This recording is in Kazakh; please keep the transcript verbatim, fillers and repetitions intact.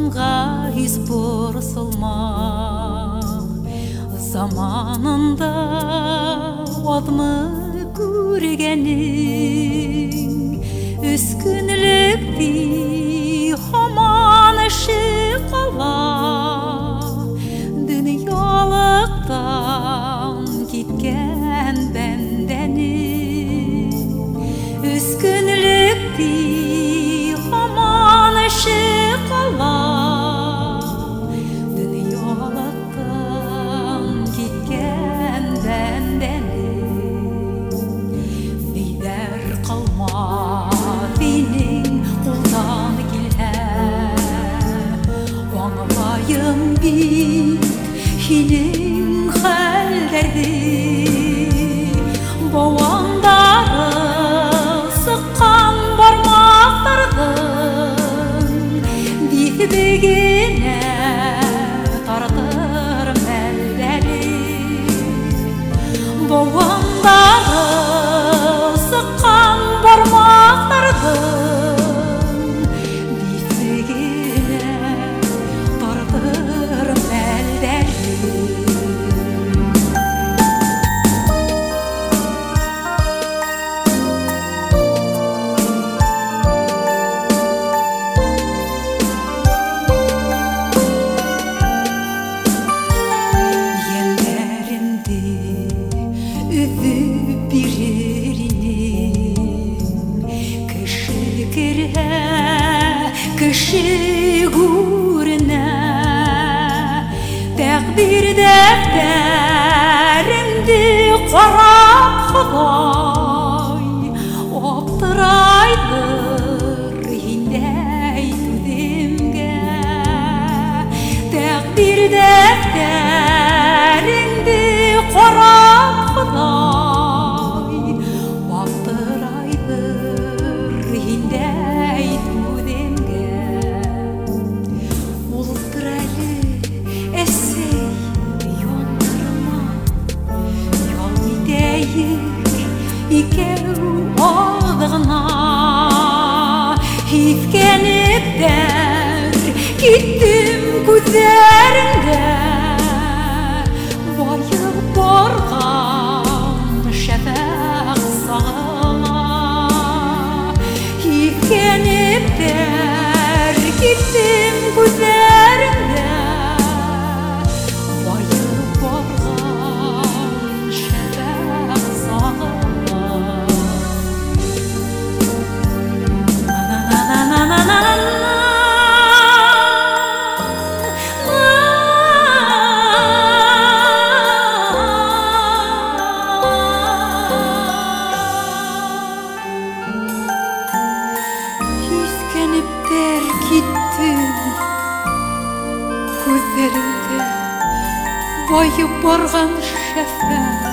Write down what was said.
заманға із бұрсылма. Заманында адмы көргенің үскінлікті хаман іші қала. Дүниялықтан кеткен бәнденің үскінлікті хаман іші қала. Дүниялықтан кеткен бәнденің бейдер қалма дейнің қолдан келе. Оңылайым бейт хинің хәлдерді бауандары сыққан бармақтардың дегенә тартыр мәлдәлі. Бауандары сыққан бармақтардың дегенә тартыр мәлдәлі. Кіші көріне тәқдір дәфтәрімді қарап Құдай оптырайдыр ендей төдемге. Тәқдір дәфтәрімді қарап Құдай оптырайдыр ендей төдемге. Икеу алдығына ифкеніп-дәр кеттім көздеріңді. Байып барған шәфәқ сағына ифкеніп-дәр кеттім көздеріңді. Байып барған шәфәқ сағына. Ескеніп-дәр кеттім көздеріңді, байып барған шәфәқ